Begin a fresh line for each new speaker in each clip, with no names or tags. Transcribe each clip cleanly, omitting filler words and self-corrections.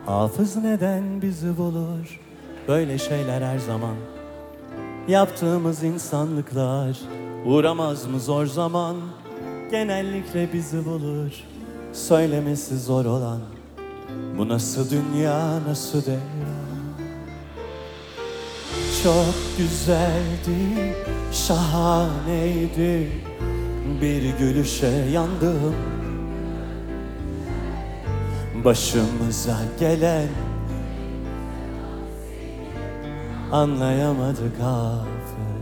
Hafız neden bizi bulur? Böyle şeyler her zaman. Yaptığımız insanlıklar uğramaz mı zor zaman? Genellikle bizi bulur. Söylemesi zor olan, bu nasıl dünya, nasıl dünya? Çok güzeldi, şahaneydi, bir gülüşe yandım. Başımıza gelen anlayamadık affı.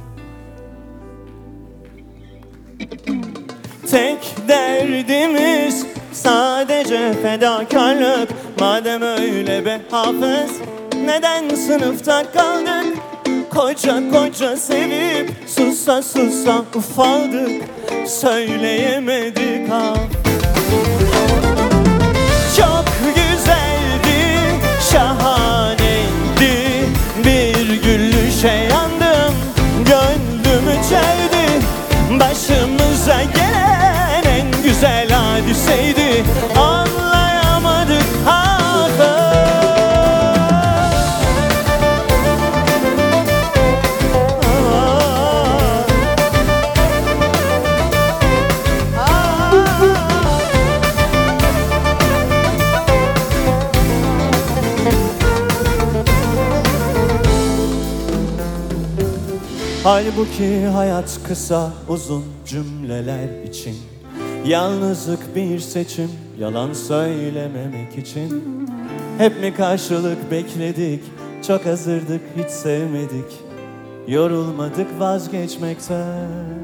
Tek derdimiz sadece fedakarlık. Madem öyle be hafız, neden sınıfta kaldık? Koca koca sevip susa susa ufaldık. Söyleyemedik affı. Çok güzeldi, şahaneydi, bir gülüşe yandım, gönlümü çeldi. Başımıza gelen en güzel hadiseydi, anlayamadık affı. Halbuki hayat kısa, uzun cümleler için. Yalnızlık bir seçim, yalan söylememek için. Hep mi karşılık bekledik, çok hazırdık, hiç sevmedik. Yorulmadık vazgeçmekten.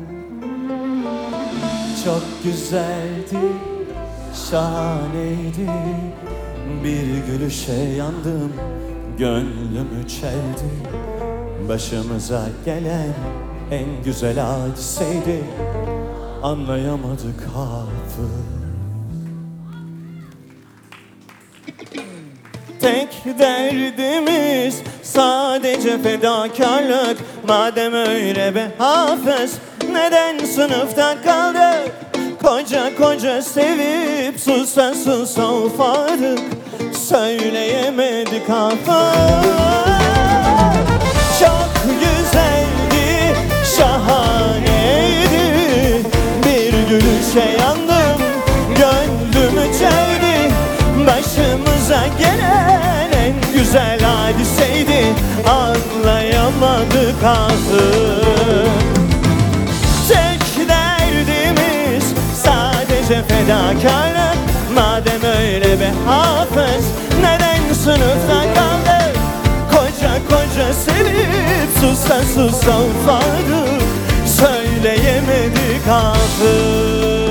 Çok güzeldi, şahaneydi, bir gülüşe yandım, gönlümü çeldi. Başımıza gelen en güzel hadiseydi, anlayamadık affı. Tek derdimiz sadece fedakarlık. Madem öyle be hafız, neden sınıfta kaldık? Koca koca sevip susa susa ufadık. Söyleyemedik affı. Çok güzeldi, şahaneydi, bir gülüşe yandım, gönlümü çeldi. Başımıza gelen en güzel hadiseydi, anlayamadık affı. Tek derdimiz sadece fedakarlık. Madem öyle be hafız, neden sınıfta kaldık? Koca koca sevip susa susa ufadık. Söyleyemedik affı.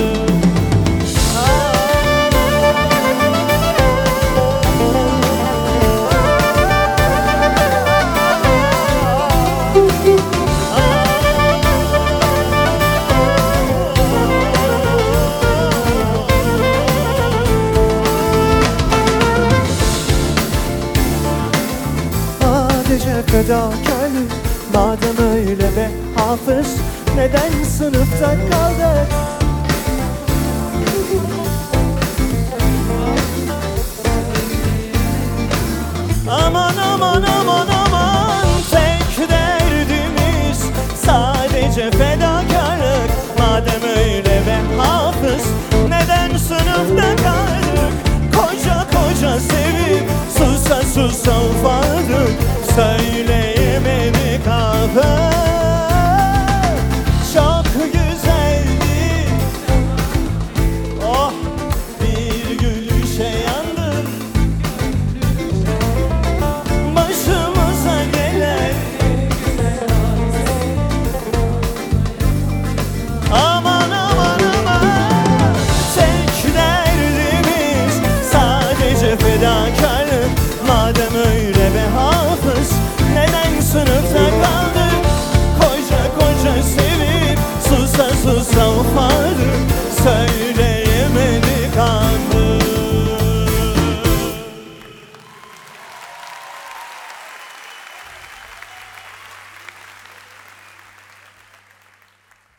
Sadece fedakarlık. Madem öyle be hafız, neden sınıfta kaldık? Aman aman aman aman, tek derdimiz sadece fedakarlık. Madem öyle be hafız, neden sınıfta kaldık? Koca koca sevip susa susa ufadık. Söyleyemedik affı. Çok güzeldi, oh, bir gülüşe yandım. Başımıza gelen aman aman aman, tek derdimiz sadece fedakarlık. Madem öyle be hafız, neden sınıfta kaldık? Koca koca sevip susa susa ufadık.